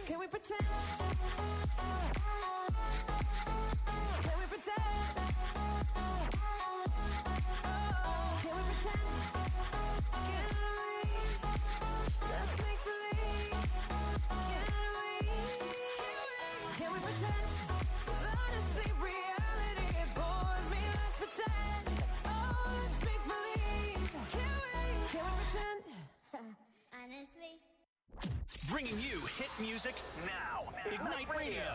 Can we pretend? Can we pretend? Can we pretend? Can we? Let's make believe. Can we pretend? 'Cause honestly, reality it bores me. Let's pretend. Oh, let's make believe. Can we? Can we pretend? Honestly. Bringing you hit music now. Ignite Radio.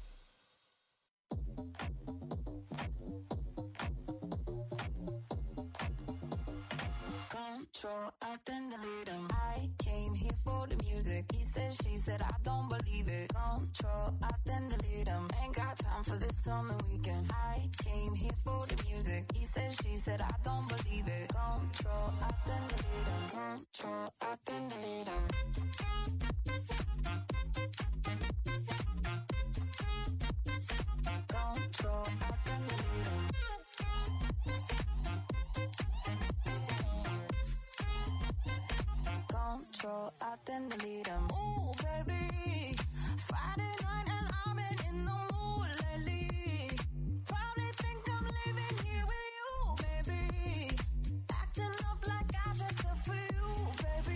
Control, I then delete him. I came here for the music. He said, she said, I don't believe it. Control, I then delete him. Ain't got time for this on the weekend. I came here for the music. He said, she said, I don't believe it. Control, I then delete him. Control, I then delete him. Control, I then delete him. Control, I then delete him. Ooh, baby, Friday night and I've been in the mood lately. Probably think I'm leaving here with you, baby. Acting up like I dressed up for you, baby.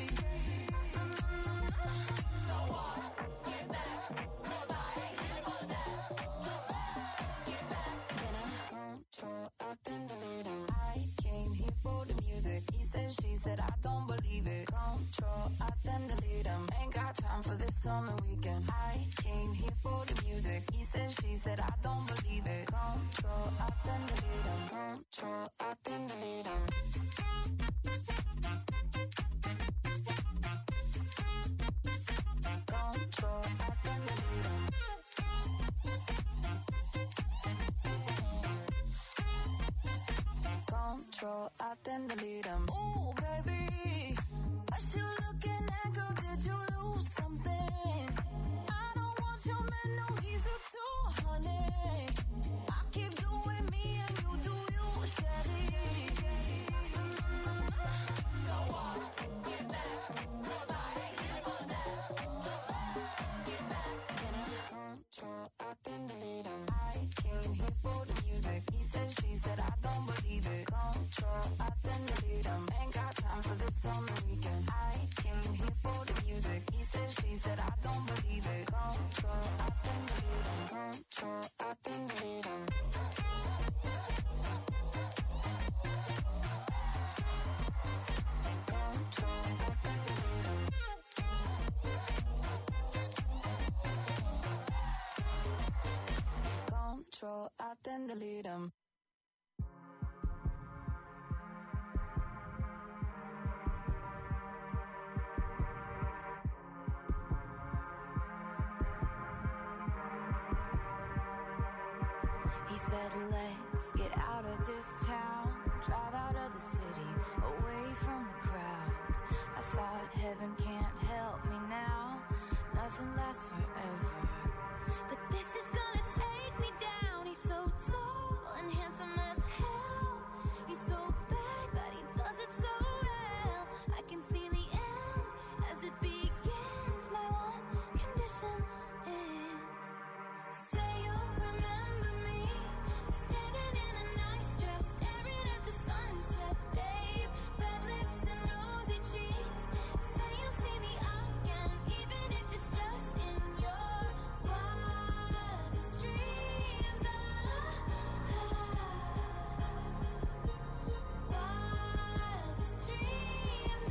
So what? Get back, 'cause I ain't here for that. Just get back. Control, I then delete him. I came here for the music. He said, she said, I don't believe it. Control, I then delete him. Ain't got time for this on the weekend. I came here for the music. He said, she said, I don't believe it. Control, I then delete him. Control, I then delete him. Control, I then delete him. Control, I then delete him. Ooh, baby, what you looking at, girl? Did you lose something? I don't want your man, no, he's a tool, honey. I keep doing me and you do you, Shelly. So what? Get back, 'cause I ain't here for that. Just get back. Control, I then delete him. I came here for the music. He said, she said, I don't believe it. Control, I then delete him. Ain't got time for this on the weekend. I came here for the music. He said, she said, I don't believe it. Control, I then delete him. Control, I then delete him. Control, I then delete him. Control, I then delete him. He said, let's get out of this town, drive out of the city, away from the crowds. I thought heaven can't help me now, nothing lasts forever. But this is gonna take me down. He's so tall and handsome as hell. He's so bad, but he does it so well. I can see the end as it begins. My one condition is, say you'll remember me, standing in a nice dress, staring at the sunset, babe. Red lips and rosy cheeks. Say you'll see me again, even if it's just in your wildest dreams. Wildest dreams.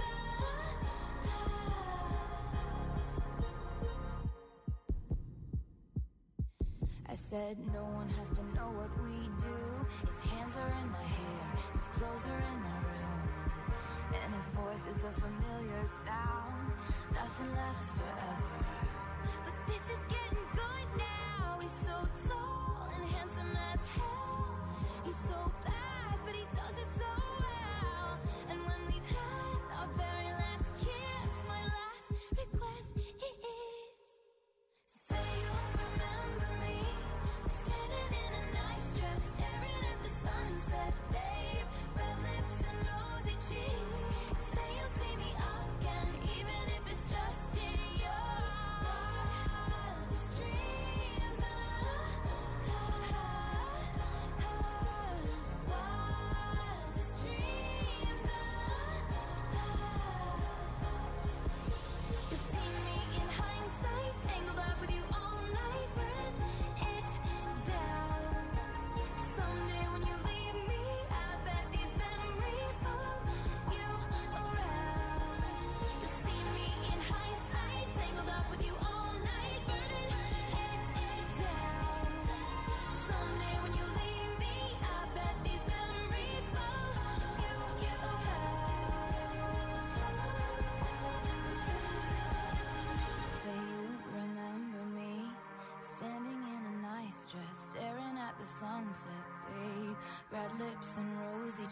I said no one has to know what we do. His hands are in my hair, his clothes are in my room, and his voice is a familiar sound. Nothing lasts forever, but this is getting good now. He's so tall and handsome as hell. He's so bad, but he does it so well. And when we've had our very last kiss, my last request is, say you'll remember me, standing in a nice dress, staring at the sunset, babe. Red lips and rosy cheeks. Say you'll see me again,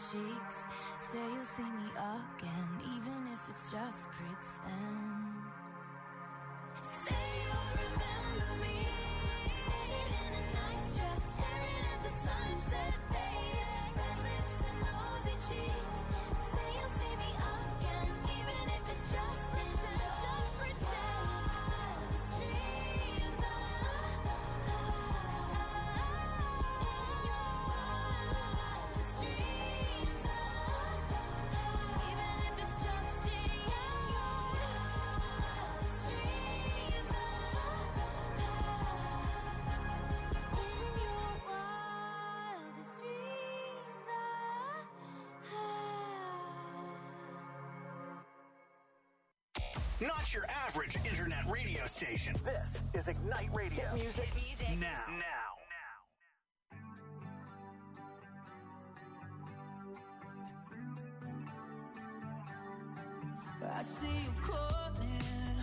cheeks. Say you'll see me again, even if it's just pretend. Say you'll remember me, standing in a nice dress, staring at the sunset, babe. Red lips and rosy cheeks. Say you'll see me again, even if it's just pretend. Just pretend. The streams Not your average internet radio station. This is Ignite Radio. Hit music, now. I see you calling.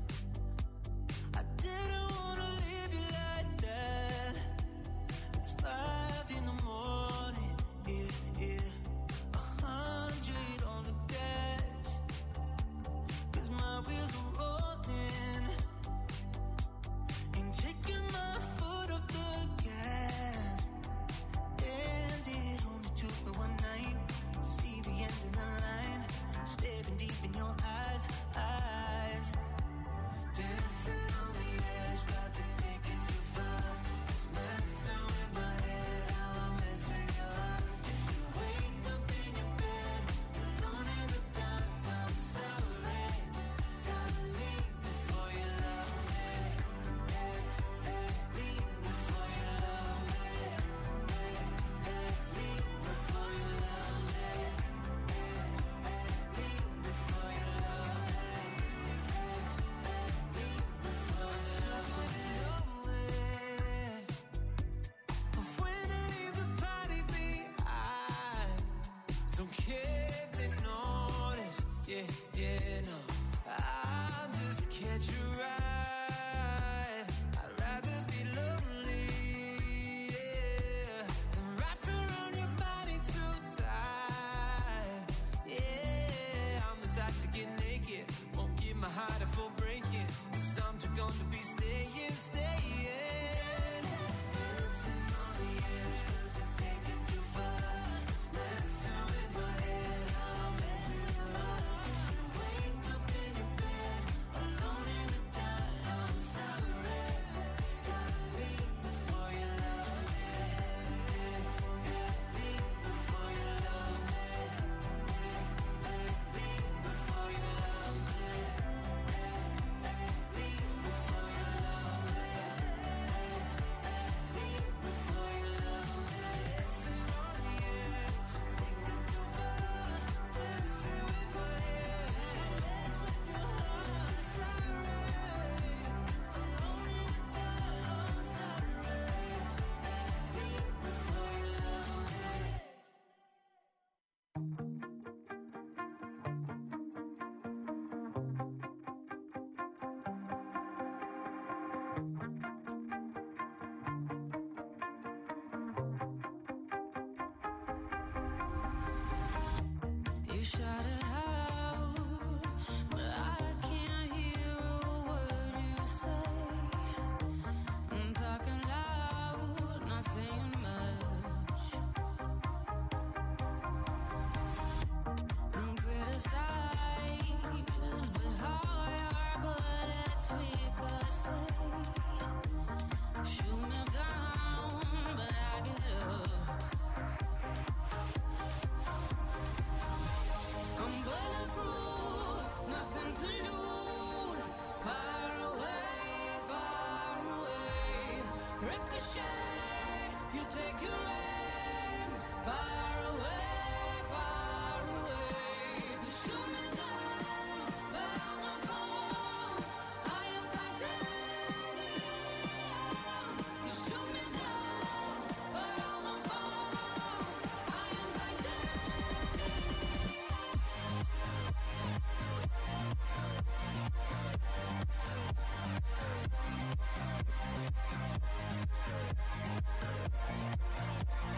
I didn't wanna leave you like that. It's 5 in the morning, yeah. 100 on the dash. 'Cause my wheels are rolling. Ain't taking my foot off the gas. And it only took me one night to see the end of the line. Staring deep in your eyes. Dancing on the edge, got to take it too far. Messing with my head, how I mess with your heart. If you wake up in your bed, alone in the dark, I'm sorry. Gotta leave before you love me. Leave before you love me. Leave before you love me. Leave before you love me. Leave before you love me. Of when I leave the party behind. Don't care if they notice. Yeah, no. I'll just catch you right. I'd rather be lonely, yeah, than wrapped around your body too tight. Yeah, I'm the type to get naked, won't give my heart a full breaking. 'Cause I'm too gone to be staying. Dancing on the edge, but to take it too far. Messing with my head, how I mess with your heart. If you wake up in your bed, alone in the dark, I'm sorry. Gotta leave before you love me. Leave before you love me. Leave before you love me. Leave before you love me. Leave before you love me. Dancing on the edge, take it too far. Messing with my head, mess with your heart. Sorry, alone in the dark, I'm sorry. Leave before you love me. You shout it out, but I can't hear a word you say. I'm talking loud, not saying much. I'm criticized, but how our bullets ricochet. Shoot me down, but I get up. I'm bulletproof, nothing to lose. Far away, ricochet. You take your aim. Far away, you shoot me down, but I won't fall. I am titanium. You shoot me down, but I won't fall. I am titanium.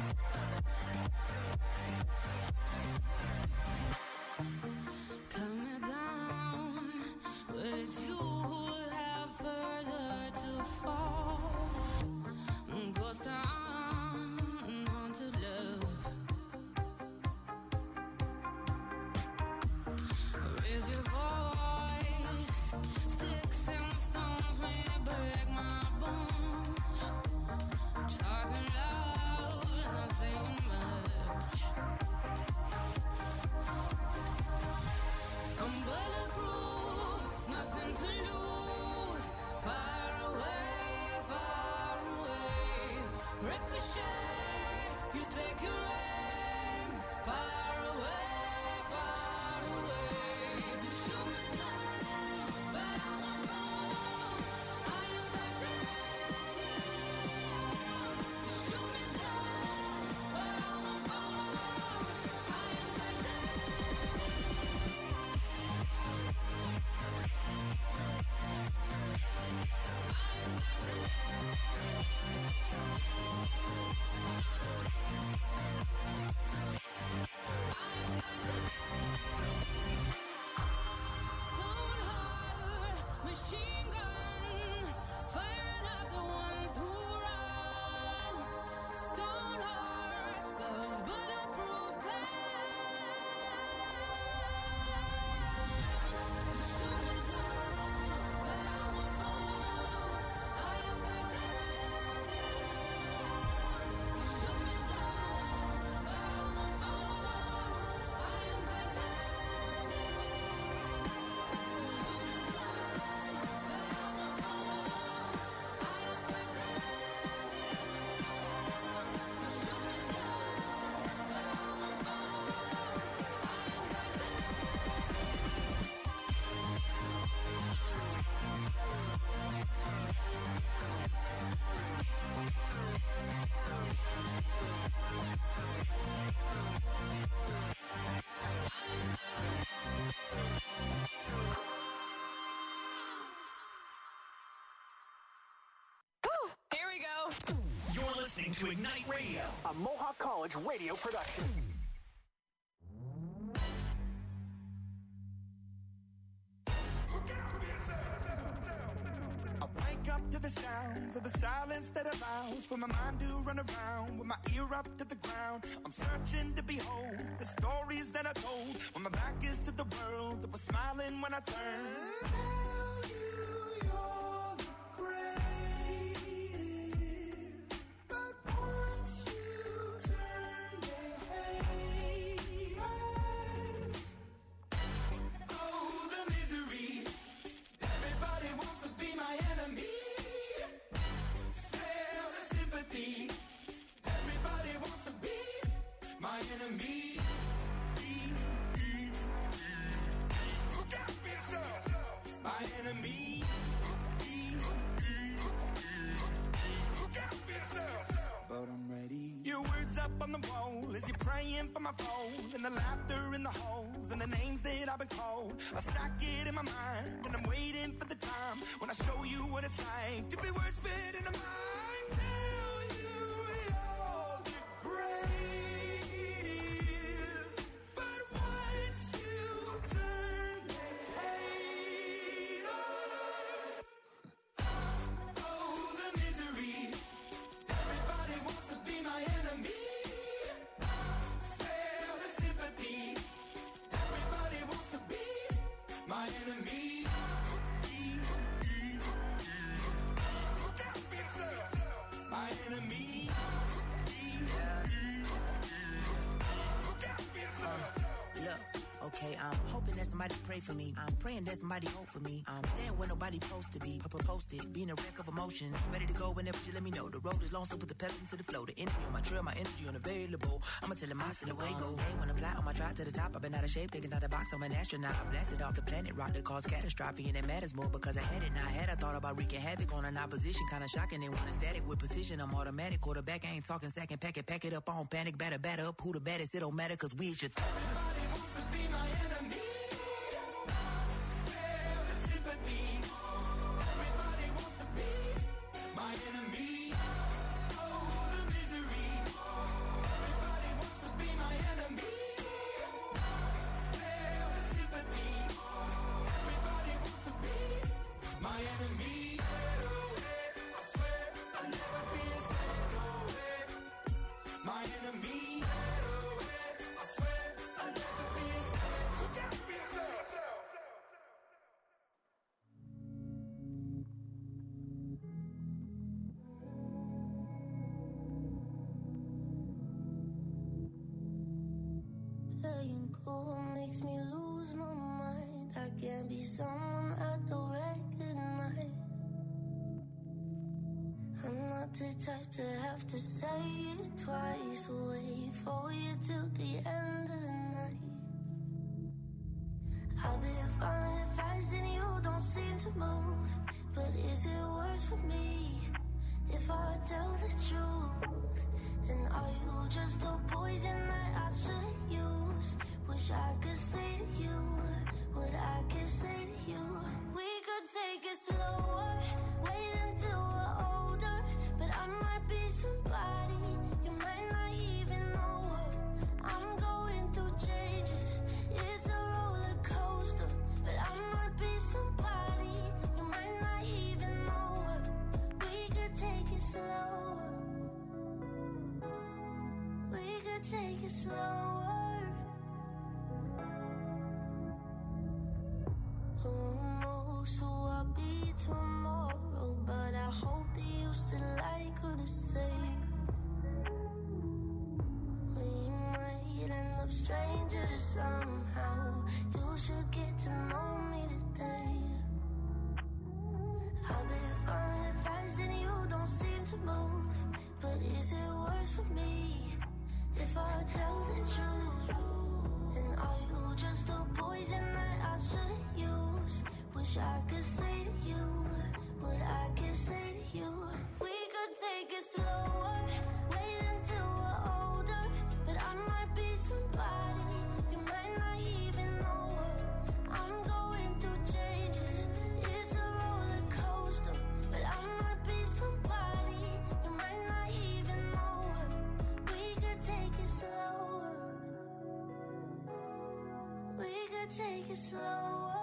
machine gun, firing up the ones who run. Stone heart, those bulletproof glass. Shoot me down, but I won't fall. I am titanium. Shoot me down, but I won't fall. I am Here we go. You're listening to Ignite Radio, a Mohawk College radio production. I wake up to the sounds of the silence that allows for my mind to run around with my ear up to the ground. I'm searching to behold the stories that I told when my back is to the world that was smiling when I turned. Tell you you're the greatest, but once you turn, they hate us. Oh, the misery. Everybody wants to be my enemy. Smell the sympathy. Everybody wants to be my enemy. Look out for yourself. My enemy. Look out for yourself. But I'm ready. Your words up on the wall as you're praying for my phone, and the laughter in the halls and the names that I've been called. I stack it in my mind and I'm waiting for the time when I show you what it's like to be worse fit in a mind. Tell you you're the greatest, but once you turn, they hate us. Oh, the misery. Everybody wants to be my enemy. Spare the sympathy. Everybody wants to be my enemy. Look out for yourself. My enemy. Look out for yourself. Look, okay, I'm hoping that somebody pray for me. I'm praying that somebody hope for me. I'm staying where nobody supposed to be. Posted, being a wreck of emotions. Ready to go whenever you let me know. The road is long, so put the pedal into the flow. The energy on my trail, my energy unavailable. I'ma tell him I see the way go. Hey, when I fly on my drive to the top, I've been out of shape, taking out the box. I'm an astronaut. I blasted off the planet, rock that caused catastrophe, and it matters more because I had it. Now I had, I thought about wreaking havoc on an opposition, kinda shocking. They want a static with precision. I'm automatic, quarterback. I ain't talking second, pack it up on panic, batter up. Who the baddest? It don't matter, cause we is your Everybody wants to be my enemy. Spare the sympathy. Everybody wants to be my enemy. Oh, the misery. Everybody wants to be my enemy. Spare the sympathy. Everybody wants to be my enemy. I swear I'll never be the same. No way. My enemy. I swear I'll never be the same. Look out for yourself. Letting go makes me lose my mind. I can't be someone I don't recognize. I'm not the type to have to say it twice. Wait for you till the end of the night. I've been following advice and you don't seem to move. But is it worse for me if I tell the truth? And are you just a poison that I shouldn't use? Wish I could say to you what I could say to you. We could take it slower, wait until we're older. But I might be somebody you might not even know. I'm going through changes, it's a roller coaster. But I might be somebody you could take it slower. Who knows who I'll be tomorrow, but I hope that you still like her the same. We might end up strangers somehow. You should get to know me today. I've been falling fast and you don't seem to move. But is it worse for me if I tell the truth? And are you just a poison that I shouldn't use? Wish I could say to you what I can say to you. We could take it slower, wait until we're older. But I might be somebody you might not even know her. I'm going through changes, it's a roller coaster. But I might be somebody you might not even know her. We could take it slower. We could take it slower.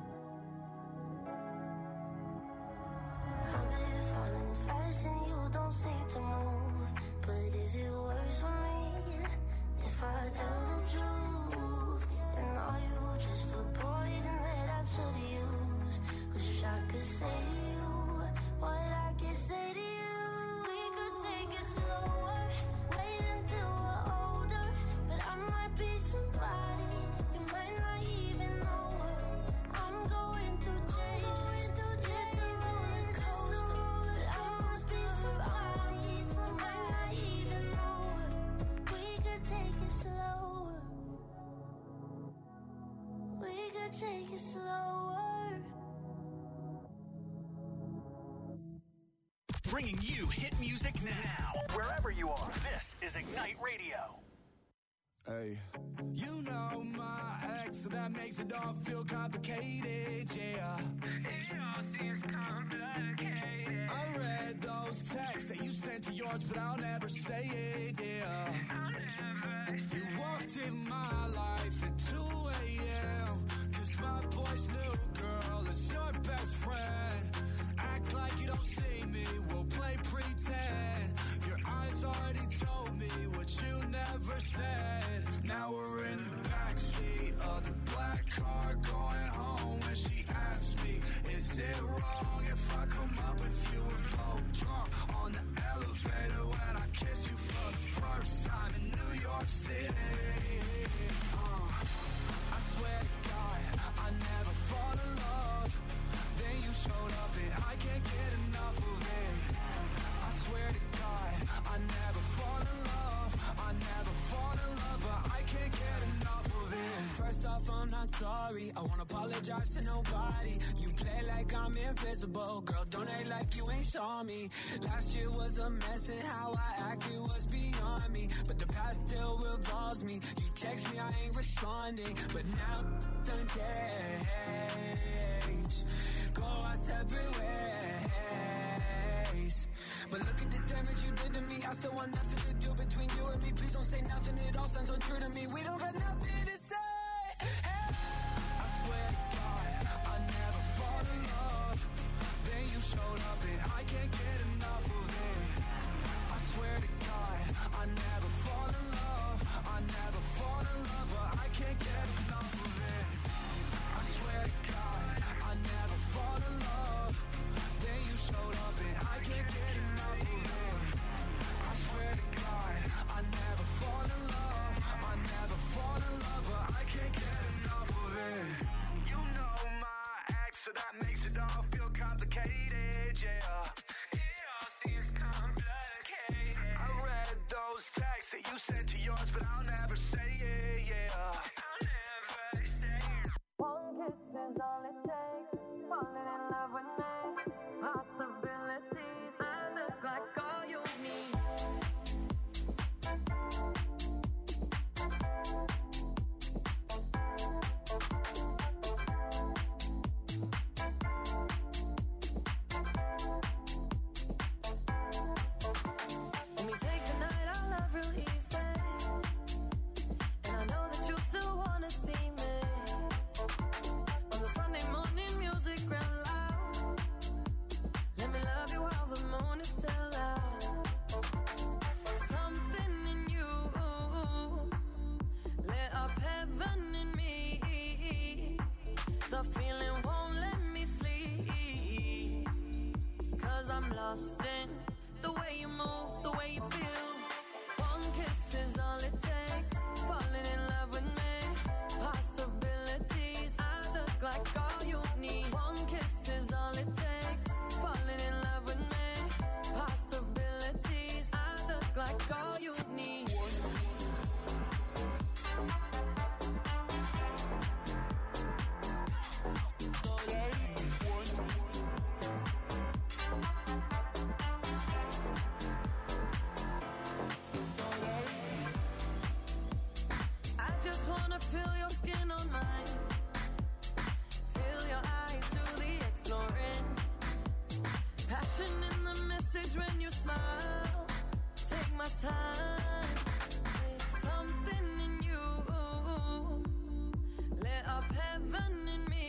I've been falling fast and you don't seem to move. But is it worse for me if I tell the truth? And are you just a poison that I should use? Wish I could say to you what I can say to you. We could take it slower, wait until we're older. But I might be somebody you might not even know her. I'm going through changes, it's a roller coaster. But I must be somebody you might not even know her. We could take it slower. We could take it slower. Bringing you hit music now. Wherever you are, this is Ignite Radio. Hey, you know my ex, so that makes it all feel complicated, yeah. It all seems complicated. I read those texts that you sent to yours, but I'll never say it, yeah. I'll never say You walked in my life at 2 a.m. Cause my boy's new girl is your best friend. Act like you don't see me, we'll play pretend. Your eyes already told me what you never said. Now we're in the backseat of the black car going home. When she asked me, is it wrong if I come up with you? We're both drunk on the elevator when I kiss you for the first time in New York City. I swear to God, I never fall in love. Then you showed up and I can't get enough of it. I swear to God, I never fall in love. I never fall in love, but I can't get enough of it. First off, I'm not sorry. I won't apologize to nobody. You play like I'm invisible. Girl, don't act like you ain't saw me. Last year was a mess and how I acted was beyond me. But the past still revolves me. You text me, I ain't responding. But now done change. Go our separate ways. But look at this damage you did to me. I still want nothing to do between you and me. Please don't say nothing, it all sounds so true to me. We don't got nothing to say. Hey. I swear to God, I never fall in love. Then you showed up and I can't get enough of it. I swear to God, I never fall in love. I never fall in love, but I can't get enough of it. I swear to God, I never fall in love. Then you showed up and I can't get enough of it. I swear to God, I never fall in love. I never fall in love, but I can't get enough of it. You know my ex, so that makes it all feel complicated, yeah. It all seems complicated. I read those texts that you sent to yours, but I'll never say it, yeah. I'll never stay. One kiss is all it takes. Falling in love with me. Possibilities that look like all you need. Let me take the night, I love real easy. And I know that you still wanna see me. On the Sunday morning music. I'm lost in the way you move, the way you feel. One kiss is all it takes. Falling in love with me. Possibilities, I look like all you need. One kiss is all it takes. Falling in love with me. Possibilities, I look like all you need. I just wanna feel your skin on mine. Feel your eyes do the exploring. Passion in the message when you smile. Take my time. Something in you lit up heaven in me.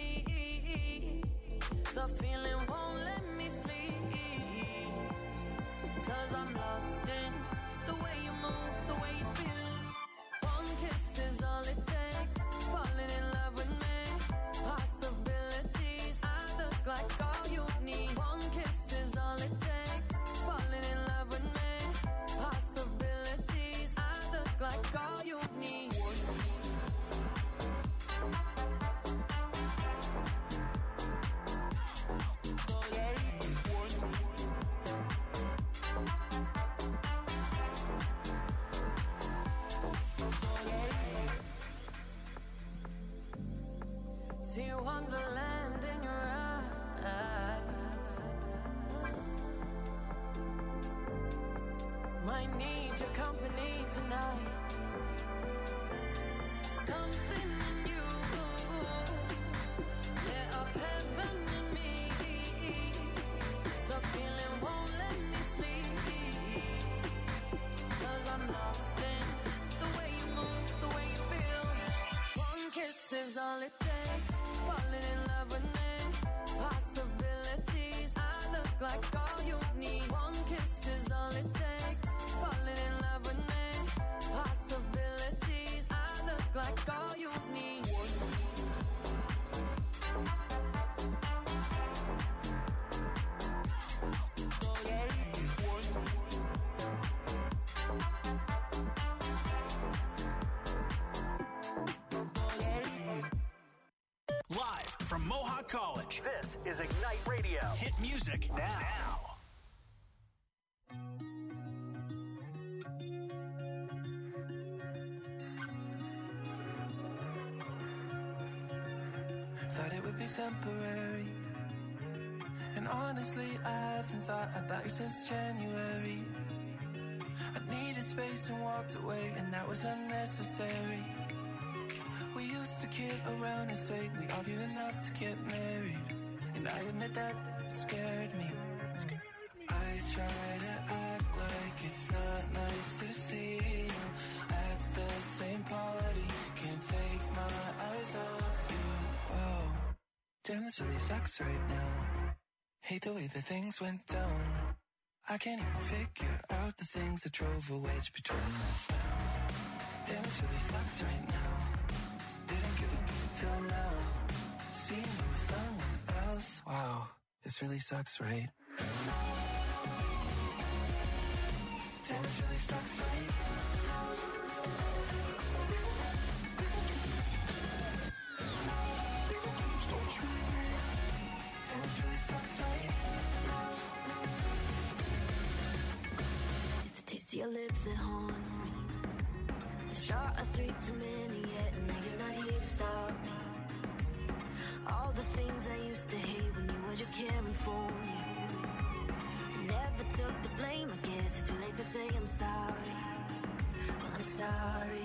The feeling won't let me sleep. 'Cause I'm lost in the way you move, the way you feel. One kiss is all it takes. Falling in love with me. Possibilities, I look like all you need. One kiss is all it takes. Falling in love with me. Possibilities, I look like all you need. See wonderland in your eyes. Might need your company tonight. Something in you lit up heaven in me. The feeling won't let me sleep. 'Cause I'm lost in the way you move, the way you feel. One kiss is all it takes. Falling in love with me. Possibilities, I look like all you need. One kiss is all it takes. Falling in love with me. Possibilities, I look like all you need. Live from Mohawk College, this is Ignite Radio. Hit music now. Thought it would be temporary. And honestly, I haven't thought about you since January. I needed space and walked away, and that was unnecessary. We used to kid around and say we argued enough to get married. And I admit that scared me. I try to act like it's not nice to see you at the same party. Can't take my eyes off you. Whoa, damn, this really sucks right now. Hate the way that things went down. I can't even figure out the things that drove a wedge between us now. Damn, this really sucks right now. Didn't give a till now. Seeing you with someone else. Wow, this really sucks, right? Damn, this really sucks, right? Damn, this really sucks, right? It's the taste of your lips that haunts me. A shot of 3 too many yet, and now you're not here to stop me. All the things I used to hate when you were just caring for me. I never took the blame, I guess it's too late to say I'm sorry. Well, I'm sorry.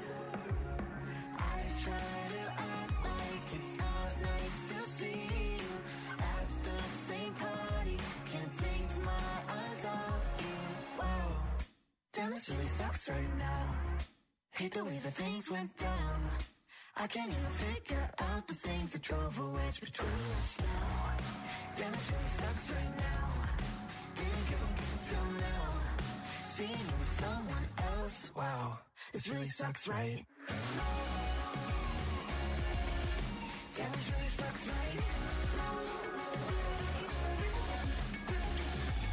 I try to act like it's not nice to see you at the same party. Can't take my eyes off you. Whoa, Damn, this really sucks right now. Hate the way that things went down. I can't even figure out the things that drove a wedge between us now. Damn, this really sucks right now. Didn't give a till now. Seeing you with someone else. Wow, this really sucks, right? Damn, this really sucks, right?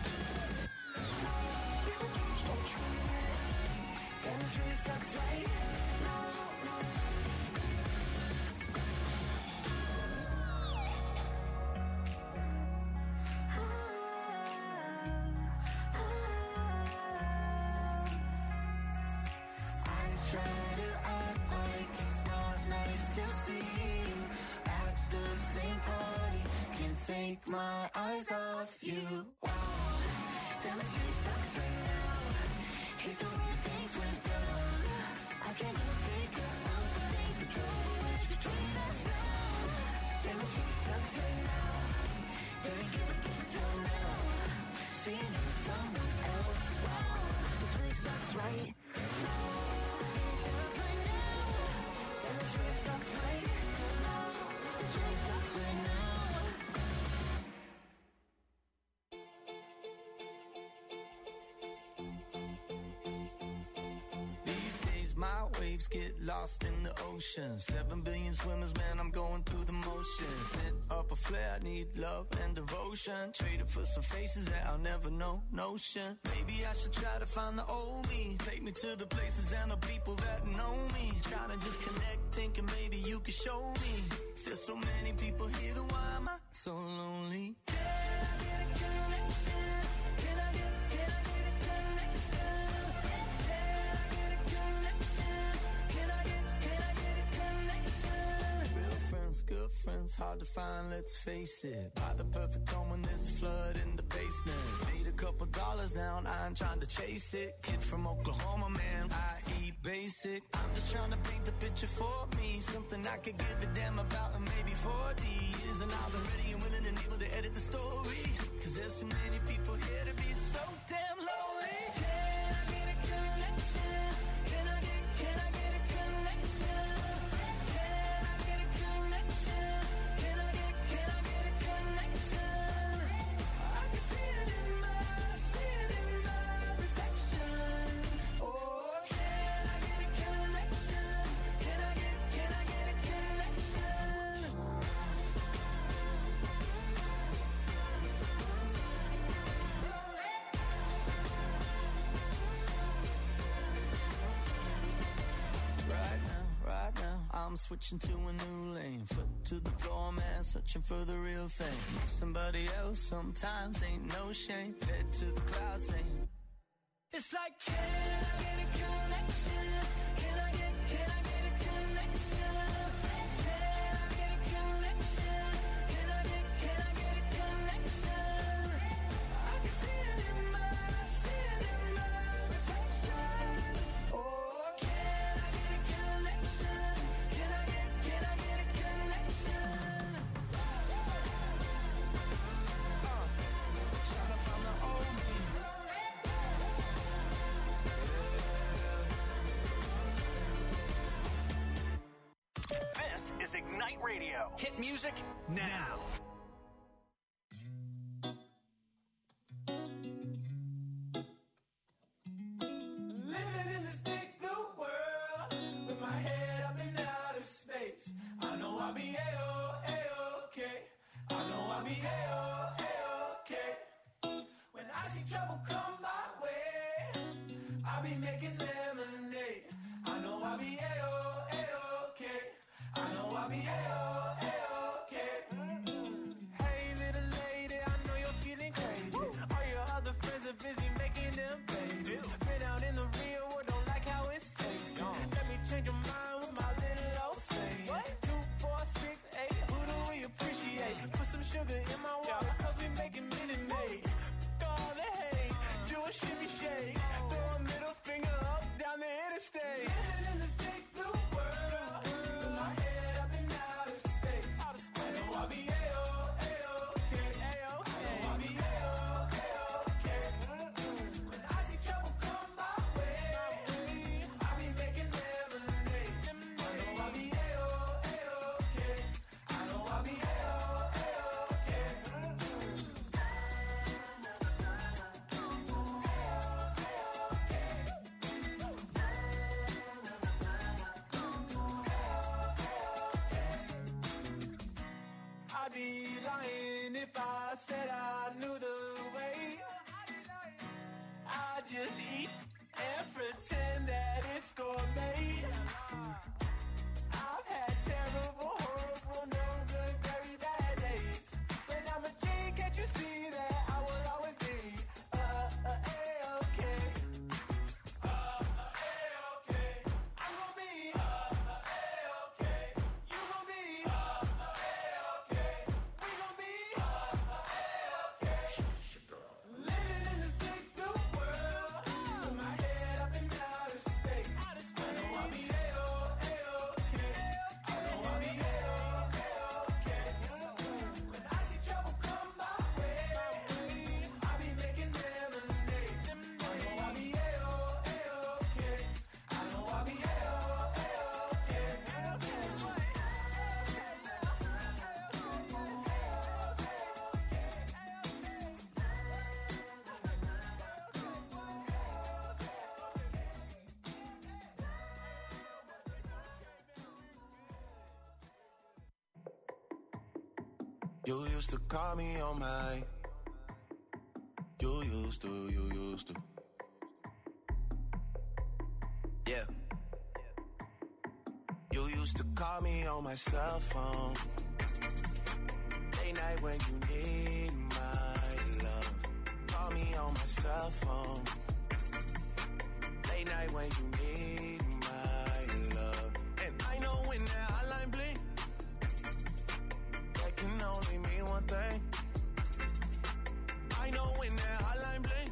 take my eyes off you. Wow, damn, it really sucks right now. Hate the way things went down. I can't even figure out the things that drove a wedge between us now. Damn, it really sucks right now. There ain't gonna be till now. Seeing you with someone else. Wow, this really sucks right now. This really sucks right now. Damn, this really sucks right now. This really sucks right now. My waves get lost in the ocean. 7 billion swimmers, man, I'm going through the motions. Hit up a flare, I need love and devotion. Trade it for some faces that I'll never know, notion. Maybe I should try to find the old me. Take me to the places and the people that know me. Trying to just connect, thinking maybe you could show me. There's so many people here, then why am I so lonely? Can I get a connection? Can I get a connection? Good friends, hard to find, let's face it. Buy the perfect home when there's a flood in the basement. Made a couple dollars now, I ain't trying to chase it. Kid from Oklahoma, man, I eat basic. I'm just trying to paint the picture for me. Something I could give a damn about in maybe 40 years. And I'll be ready and willing and able to edit the story. Cause there's so many people here to be so damn lonely. Can I get a connection? Can I get a connection? I'm switching to a new lane. Foot to the floor, man, searching for the real thing. Somebody else sometimes ain't no shame. Head to the clouds saying, it's like, can I get a connection? Can I get a connection? Can I get a connection? Can I get a connection? I can see it in my reflection. Oh, can I get a connection? Can I get a connection? Trying to find the old me. This is Ignite Radio. Hit music now. Living in this big blue world with my head up in outer space. I know I'll be A-okay. I know I'll be A-okay. When I see trouble come my way, I'll be making lemonade. I know I'll be A-okay. I know I'll be A-okay. Hey little lady, I know you're feeling crazy. All your other friends are busy making them babies. Been out in the real world, don't like how it's tasting. Let me change your mind with my little old saying. 2, 4, 6, 8, who do we appreciate? Put some sugar in my water, cause we making Minute Maid. All the hate, do a shimmy shake. Throw a middle finger up down the interstate. Living in this big blue world with my head up in outer space. I know I'll be A-okay. I know I'll be A-okay. When I see trouble come my way, I'll be making lemonade. I know I'll be A-okay. I know I'll be A-okay. I'd be lying if I said I knew the way. I just eat and pretend that it's gourmet. I've had terrible, horrible, no good, very bad days. But I'm a G, can't you see that I will always be A-okay. A-okay. I'm gonna be A-okay. You gonna be A-okay. We gonna be A-okay. You used to call me on my. You used to. Yeah. You used to call me on my cell phone. Late night when you need my love. Call me on my cell phone. Late night when you need my love. And I know when that hotline blink, that can only mean one thing. I know when that hotline blink,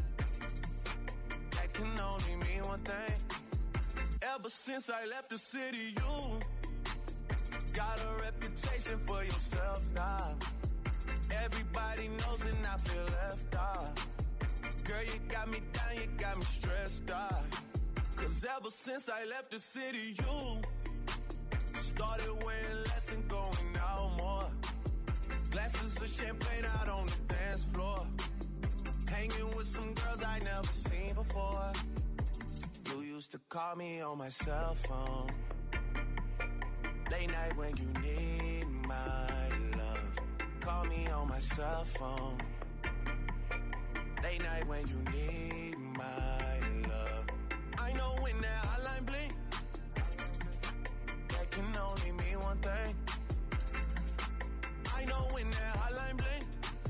that can only mean one thing. Ever since I left the city, you got a reputation for yourself now. Everybody knows and I feel left out. Girl, you got me down, you got me stressed out. Cause ever since I left the city, you started wearing less and going out more. Glasses of champagne out on the dance floor. Hanging with some girls I never seen before. You used to call me on my cell phone. Late night when you need my love. Call me on my cell phone. Late night when you need my love. I know when that hotline blink, that can only mean one thing. I know when that hotline blink,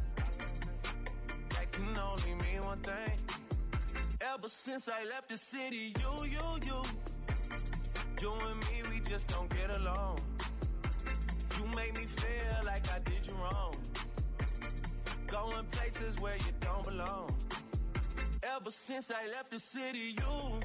that can only mean one thing. Ever since I left the city, you and me, we just don't get along. You make me feel like I did you wrong. Going places where you don't belong. Ever since I left the city, you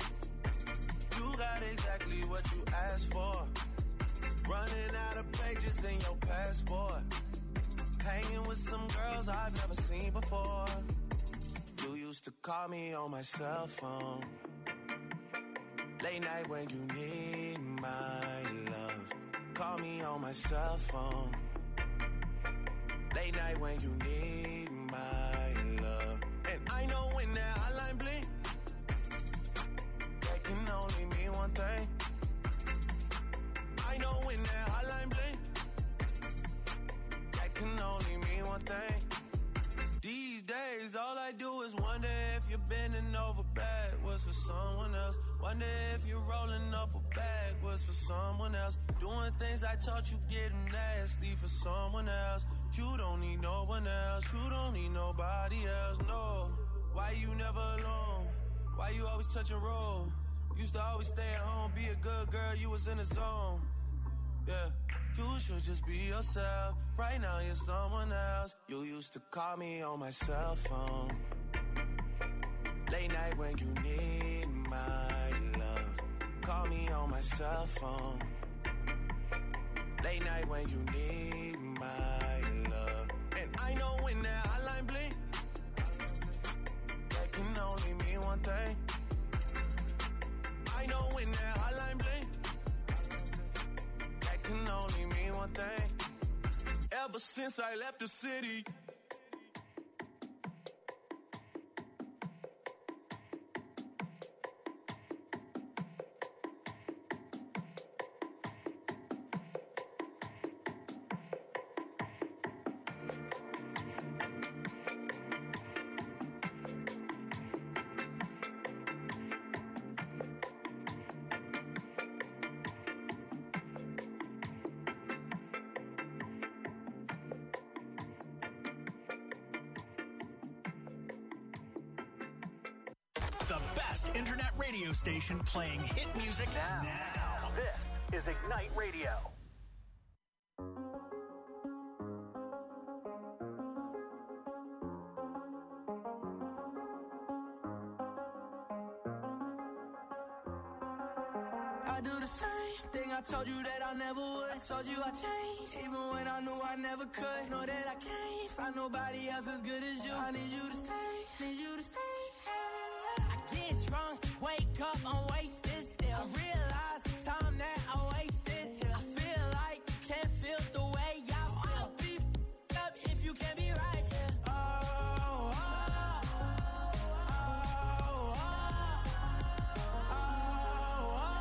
got exactly what you asked for. Running out of pages in your passport. Hanging with some girls I've never seen before. You used to call me on my cell phone. Late night when you need my love. Call me on my cell phone. Late night when you need my love. And I know when that hotline blink, that can only mean one thing. I know when that hotline blink, that can only mean one thing. These days, all I do is wonder if you're bending over backwards for someone else. Wonder if you're rolling up a backwards for someone else. Doing things I taught you getting nasty for someone else. You don't need no one else. You don't need nobody else, no. Why you never alone? Why you always touch and roll? Used to always stay at home, be a good girl, you was in the zone. Yeah, you should just be yourself. Right now you're someone else. You used to call me on my cell phone. Late night when you need my love. Call me on my cell phone. Late night when you need my love. And I know when that hotline blink, that can only mean one thing. I know when that hotline blink, that can only mean one thing. Ever since I left the city. The best internet radio station playing hit music now. This is Ignite Radio. I do the same thing I told you that I never would. I told you I changed, even when I knew I never could. Know that I can't find nobody else as good as you. I need you to stay, need you to stay. I get drunk, wake up, I'm wasted still. I realize the time that I wasted here. I feel like you can't feel the way I feel. I'll be up if you can't be right here.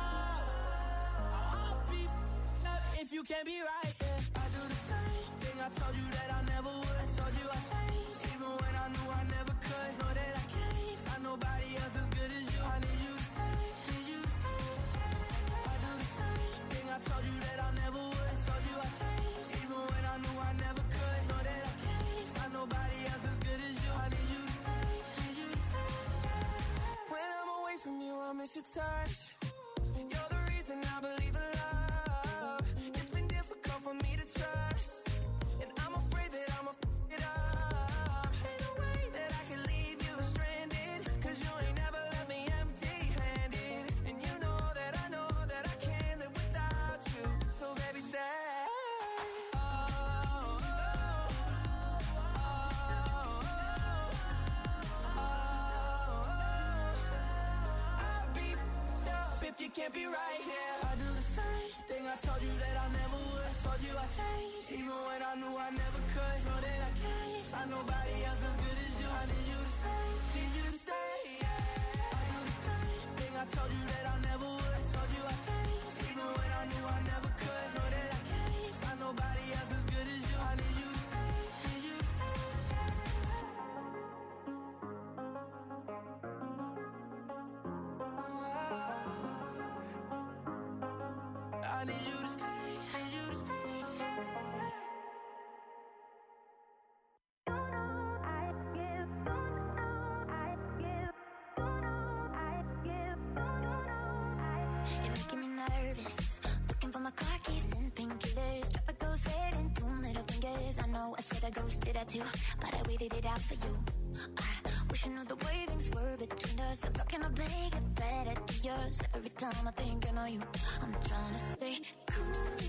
If you can't be right, yeah. I do the same thing I told you that I never would. I told you I changed, even when I knew I never could. Know that I can't find nobody else as good as you. I need you to stay, need you to stay. I do the same thing. I told you that I never would. I told you I changed, even when I knew I never could. Know that I can't find nobody else as good as you. I need you to stay, need you to stay. When I'm away from you, I miss your touch. You're the reason I believe in love. It's been difficult for me to trust, and I'm afraid that I'ma f it up. Ain't no way that I can leave you stranded, 'cause you ain't never left me empty-handed. And you know that I can't live without you. So baby, stay. I'll be f***ed up if you can't be right here. I do the same thing. I told you that I never would. I told you I changed, even when I knew I never could. Know that I can't find nobody else as good as you. I need you to stay, need you to stay. I do the same thing. I told you that I never would. I told you I changed, even when I knew I never could. Know that I can't find nobody else as good as you. I need you to stay, need you to stay. I need you to stay, need you to stay. You're making me nervous. Looking for my car keys and painkillers. Drop a ghost head and 2 middle fingers. I know I should have ghosted that too, but I waited it out for you. I wish I knew the way things were between us. I'm blocking my bag, get better to yours. Every time I think I know you, I'm trying to stay cool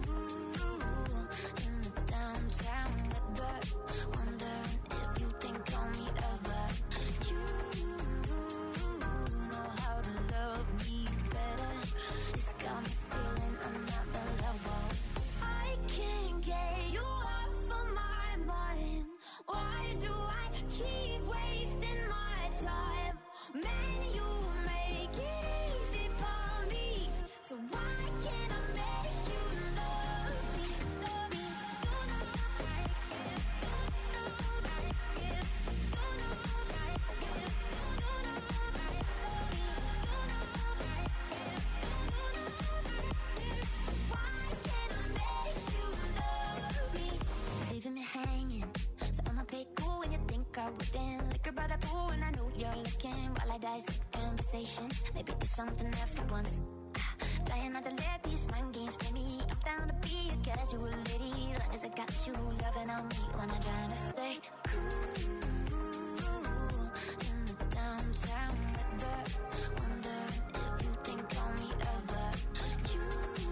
in the downtown weather. Wondering if you think on me ever. You know how to love me better. It's got me feeling I'm not the level. I can't get you off of my mind. Why do I keep wasting my time? Man, you make it easy for me. So why can't I make you love me? Love me. You know I get, you know I get, you know I get, you know I love me. You know I get, you know I get. Why can't I make you love me? Leaving me hanging. So I'ma play cool when you think I wouldn't. Liquor by the pool and I know you're looking. While I dissect conversations, maybe there's something there for once. Trying not to let these mind games play me. I'm down to be a casual lady, long as I got you loving on me. When I'm trying to stay cool in the downtown weather. Wondering if you think on me ever. You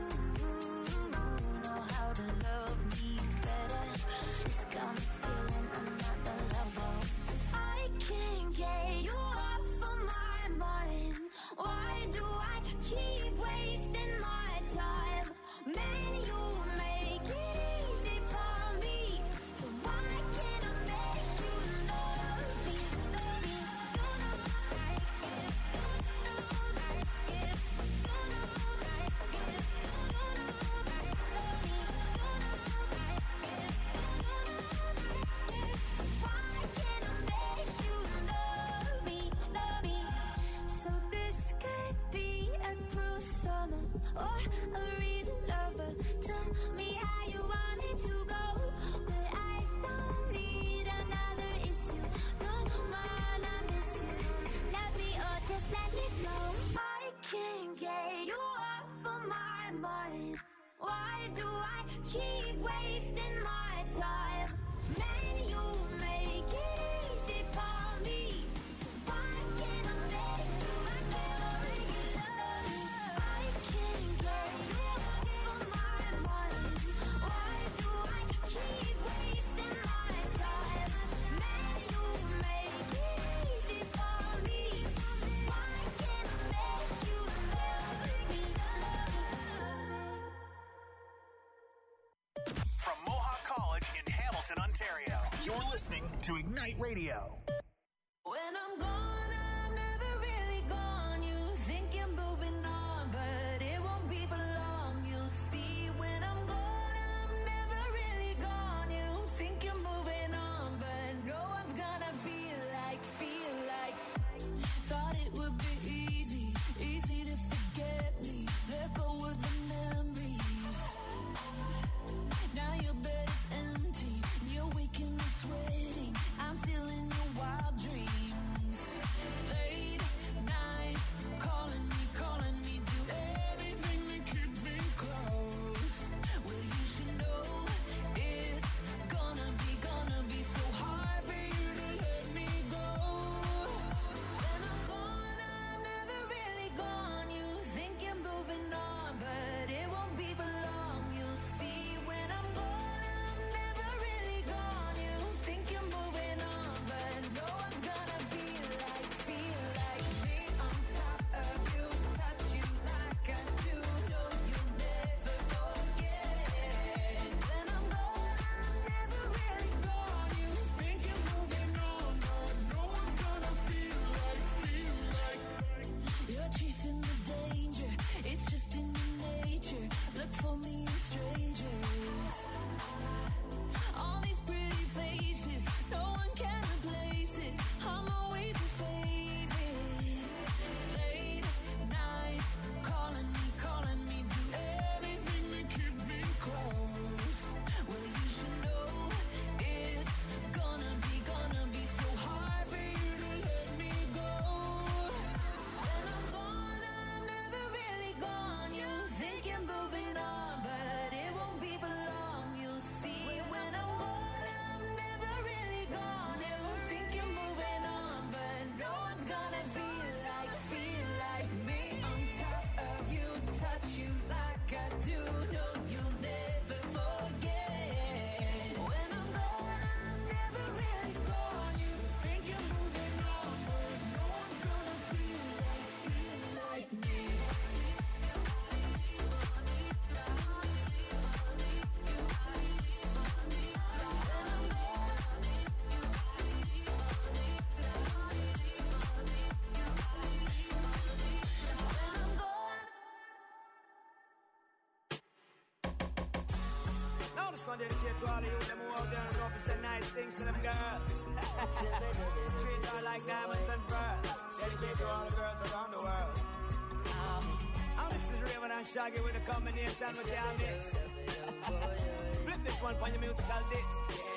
know how to love me better. It's got me feeling I'm not the level. I can't get you off of my mind. Why do I keep wasting my time? Man, you make it easy for me. So why can't I make you love me? Love me. You know I get, you know I get, you know I get, you know I love me. You know I get, you know I get. Why can't I make you love me? Love me. So this could be a cruel summer or a real lover. Tell me how you want it to go, but I don't need another issue. No man, I miss you. Love me or just let me go. I can't get you off of my mind. Why do I keep wasting my time? Man, you make it easy for me. So why can't I make you love me? I can't get you off of my mind. Why do I keep wasting my time? Man, you make it easy for me. Why can't I make you love me? From Mohawk College in Hamilton, Ontario, you're listening to Ignite Radio. When I'm gone, I'm never really gone. You think you're moving on, but it won't be for long. You'll see when I'm gone, I'm never really gone. You to all of you them who out there and know if say nice things to them girls. Treat her like diamonds and pearls. Dedicate to all the girls around the world. This is Raven and Shaggy with a combination with the mix. Flip this one on your musical disc.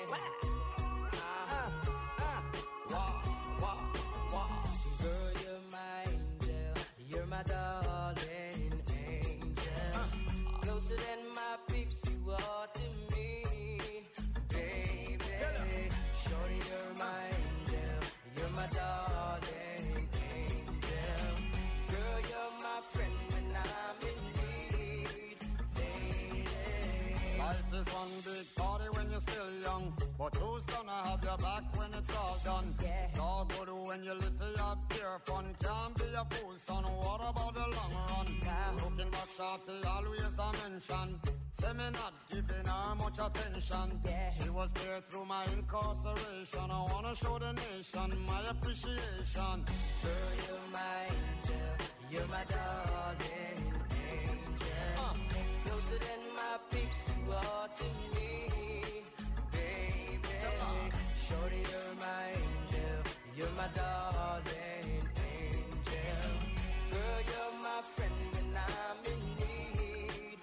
Girl, you're my angel. You're my darling angel. Closer than my peeps, you are to me, baby. Shorty, you're my angel. You're my darling angel. Girl, you're my friend when I'm in need, lady. Life is one big party when you're still young, but who's gonna have your back when it's all done? Yeah. It's all good when you live for your pure fun. Can't be a fool, son. What about the long run? Wow. Looking back, shorty, always a mention. Say me not giving her much attention. Yeah. She was there through my incarceration. I wanna show the nation my appreciation. Girl, you're my angel. You're my darling angel. Closer than my peeps, you are to me, baby. Shorty, you're my angel. You're my darling angel. Girl, you're my friend when I'm in need,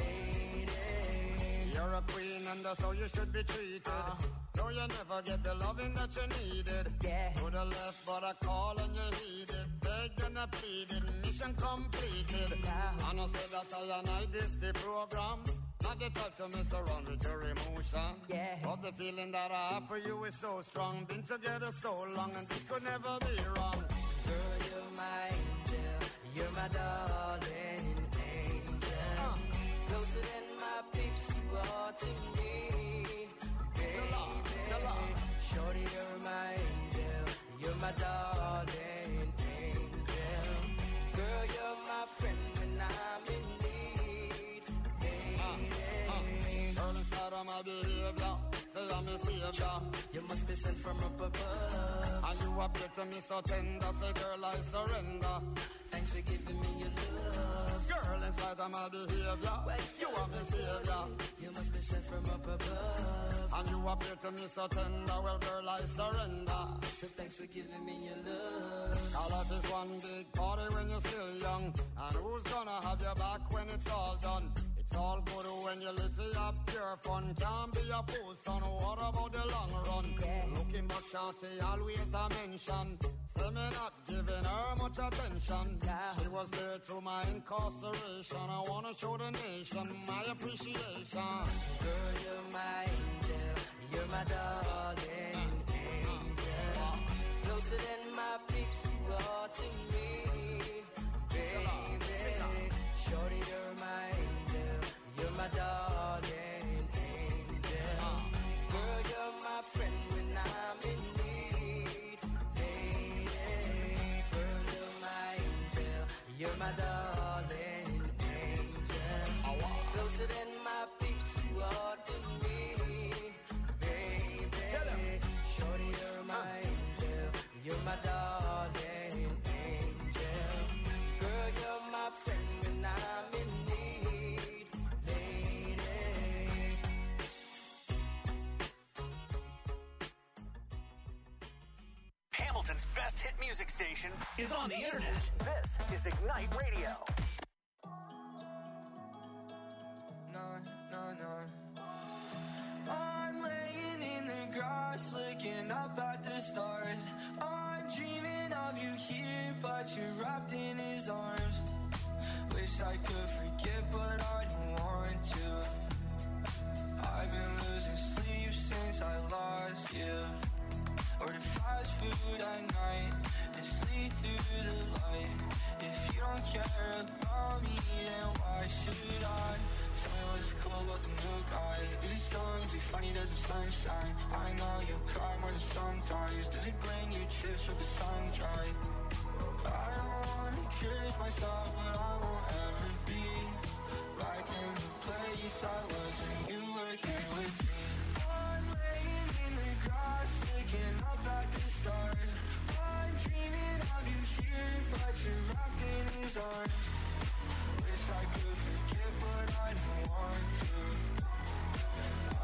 lady. You're a queen and that's how you should be treated. Though you never get the loving that you needed. Yeah. To the left, but I call and you heeded. Begged and I pleaded, mission completed. And I said that I and I this the program. Not the type to mess around with your emotion. Yeah. But the feeling that I have for you is so strong. Been together so long and this could never be wrong. Girl, you're my angel. You're my darling angel. Closer than my peeps, you are to me, baby. Shorty, you're my angel. You're my darling angel. Girl, you're my friend when I'm in need, lady. Girl, in spite of my behavior, say I'm a savior. You must be sent from up above. And you appear to me so tender. Say, girl, I surrender. Thanks for giving me your love. Girl, in spite of my behavior, you are my savior. You must be sent from up above. And you appear to me so tender. Well, girl, I surrender. So thanks for giving me your love. All life is one big party when you're still young. And who's gonna have your back when it's all done? It's all good when you live for your pure fun. Can't be a fool, son. What about the long run? Yeah. Looking back, shorty, always a mention. Say me not giving her much attention. Yeah. She was there through my incarceration. I wanna show the nation my appreciation. Girl, you're my angel. You're my darling angel. Closer than my peeps, you are to me, baby. Shorty, you're my angel. You're my darling angel. Girl, you're my friend when I'm in need, lady. Girl, you're my angel. You're my darling angel. Closer than my peeps, you are to me, baby. Shorty, you're my angel. You're my darling angel. Girl, you're my friend when I'm in need, lady. Hamilton's best hit music station is on the internet. This is Ignite Radio. I'm laying in the grass, looking up at the stars. I'm dreaming of you here, but you're wrapped in his arms. Wish I could forget, but I don't want to. I've been losing sleep since I lost you. Order fast food at night and sleep through the light. If you don't care about me, then why should I? Tell me what's cool about the new guy. Is he strong? Is he funny? Does the sunshine? I know you cry more than sometimes. Does he bring you chips with the sun dry? I don't wanna curse myself, but I won't ever be back in the place I was when you were here with me. I'm laying in the grass, looking up at the stars. I'm dreaming of you here, but you're wrapped in his arms. Wish I could forget, but I don't want to. I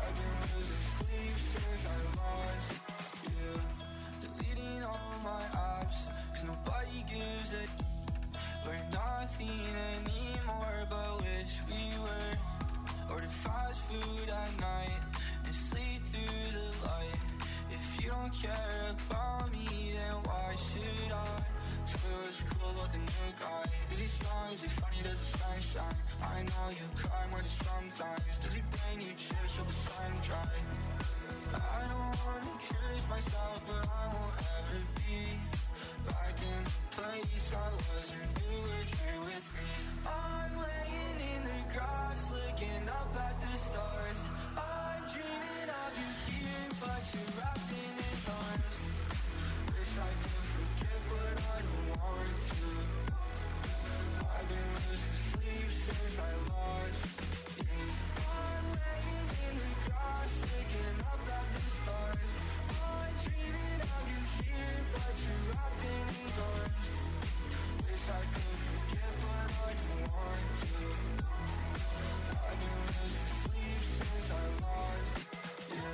I've been losing sleep since I lost you. Deleting all my apps, 'cause nobody gives a we're nothing anymore but wish we were. Order fast food at night and sleep through the light. If you don't care about me, then why should I? Tell me what's cool about the new guy. Is he strong? Is he funny? Does the sunshine? I know you cry more than sometimes. Does he bring you chips with the sun dry? I don't wanna curse myself, but I won't ever be back in the place I was when you were here with me. I'm laying in the grass, looking up at the stars. I'm dreaming of you here, but you're wrapped in his arms. Wish I could forget, but I don't want to. I've been losing sleep since I lost you. I'm laying in the grass, looking up at the stars. I'm dreaming of you here, but you're wrapped in his arms. Wish I could forget, but I don't want to. I've been losing sleep since I lost you.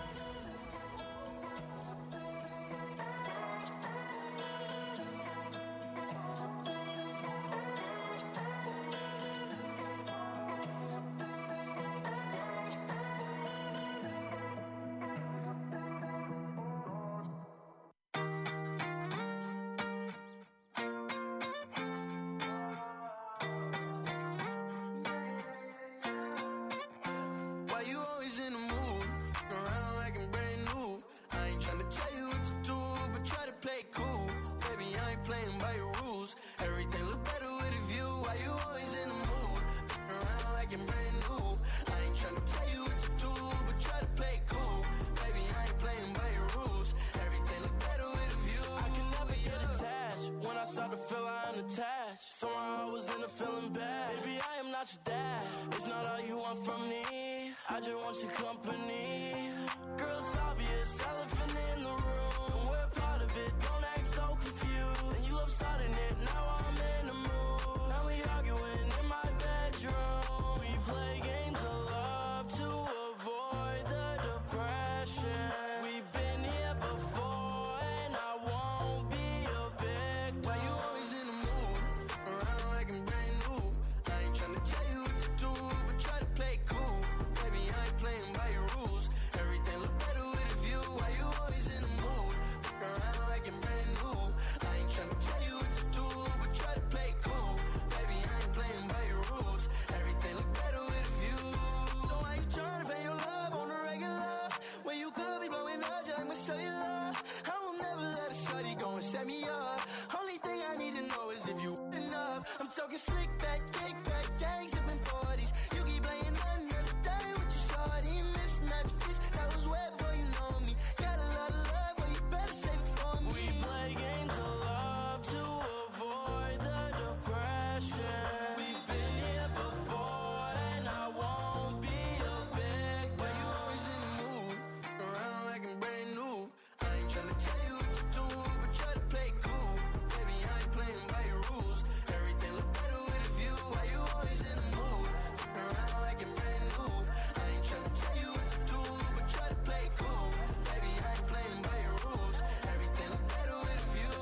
Why you always in the mood? Around like I'm brand new. I ain't tryna tell you what to do, but try to play cool. Baby, I ain't playing by your rules. Everything look better with a view. Why you always in the mood? Around like I'm brand new. I ain't tryna tell you what to do, but try to play cool. Baby, I ain't playing by your rules. Everything look better with a view. I can never get attached. When I start to feel I'm attached, somehow I was in a feeling bad. Baby, I am not your dad. It's not all you want from me. I just want your company. Girl, it's obvious, elephant in the room. We're part of it, don't act so confused. And you love starting it, now I'm in the mood. Now we arguing in my bedroom. We play games of love to avoid the depression. We've been here before and I won't be a victim. Why you always in the mood? Around like I'm brand new. I ain't tryna tell you what to do, but try to play cool. Baby, I ain't playing by your rules. Everything look better with a view. Why you always in the mood? Around like I'm brand new. I ain't tryna tell you what to do, but try to play cool. Baby, I ain't playing by your rules. Everything look better with a view. So why you tryna pay your love on the regular? When you could be blowing up, just like my cellular. I will never let a shorty go and set me up. Only thing I need to know is if you enough. I'm talking slick back, kick back, gang sipping 40s. You keep playing another day with your shorty. Mismatch fist, that was way before you know me. Got a lot of love, but you better save it for me. We play games of love to avoid the depression. We've been here before and I won't be a victim. Why you always in the mood? Around like I'm brand new. I ain't tryna tell you what to do, but try to play cool. Baby, I ain't playing by your rules. Everything look better with a view. Why you always in the mood? Around like I'm brand new. I ain't tryna tell you what to do, but try to play cool. Baby, I ain't playing by your rules. Everything look better with a view,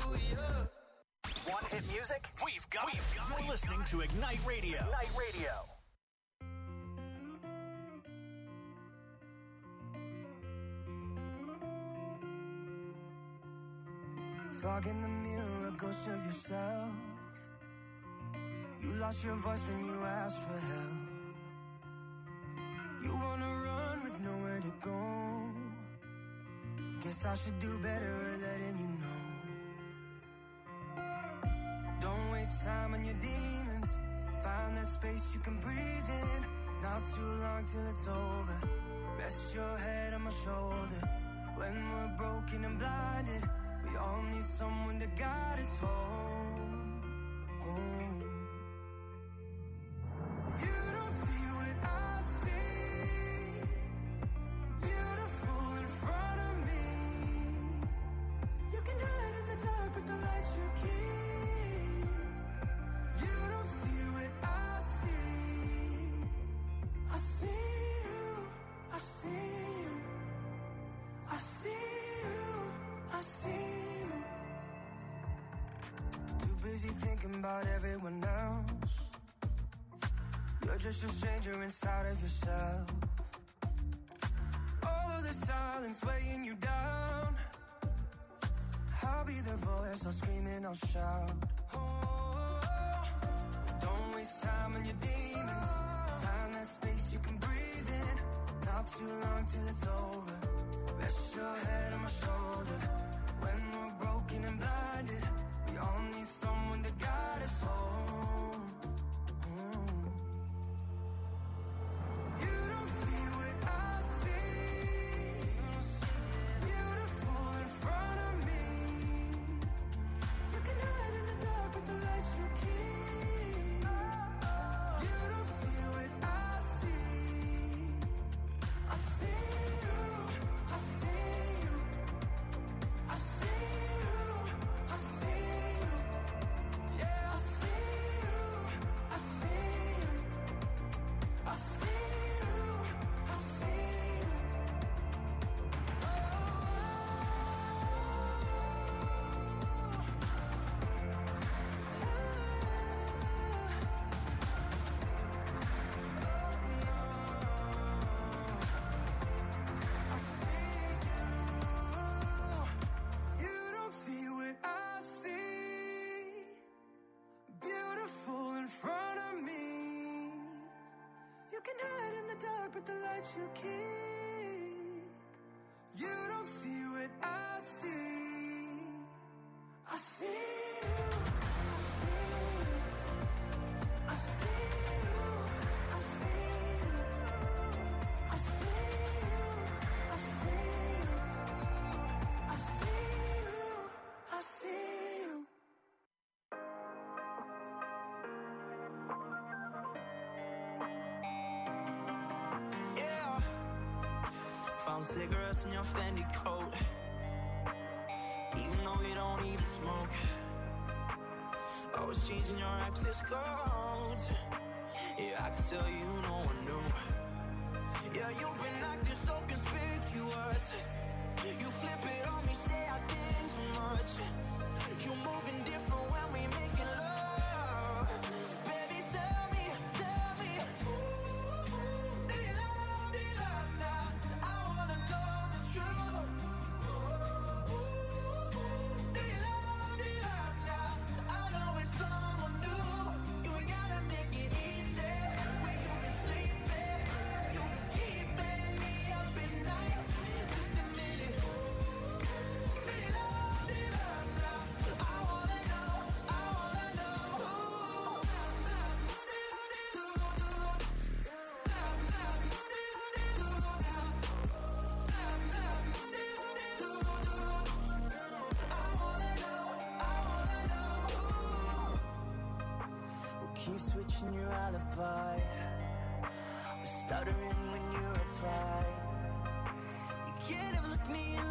yeah. Want hit music? We've got it. You're listening to Ignite Radio. Ignite Radio. Fog in the mirror, a ghost of yourself. You lost your voice when you asked for help. You wanna run with nowhere to go. Guess I should do better at letting you know. Don't waste time on your demons. Find that space you can breathe in. Not too long till it's over. Rest your head on my shoulder. When we're broken and blinded, we all need someone to guide us home. Home. You don't see what I see. Beautiful in front of me. You can hide in the dark, but the light you keep. You don't see what I see. I see you. I busy thinking about everyone else. You're just a stranger inside of yourself. All of the silence weighing you down. I'll be the voice, I'll scream and I'll shout. Oh, don't waste time on your demons. Find that space you can breathe in. Not too long till it's over. Rest your head on my shoulder. When we're broken and blinded, we all need someone to guide us home. You don't see what I see. Beautiful in front of me. You can hide in the dark with the lights you keep. You don't see what I see. I see you, I see you. I see you, I see you. Yeah, I see you, I see you. I see you, I see you. You don't see what I see. Beautiful in front of me. You can hide in the dark, but the lights you keep. You don't see what I see. I see you. I see you. I see you. I see you. I see you. I see you. I see you. Yeah. Found cigarettes in your Fendi coat. Even though you don't even smoke. Always changing your access codes. Yeah, I can tell you no one knew. Yeah, you've been acting so conspicuous. You flip it on me, say I did too much. You're moving different when we making love. Baby, tell me, ooh, do you love now? I wanna know the truth. Ooh, do you love now? I know it's someone new. You ain't gotta make it easy. Where you been sleeping? You been keeping me up at night. Just a minute. Do you love now? I wanna know. We'll keep switching your alibi. We're stuttering when you reply. You can't ever look me in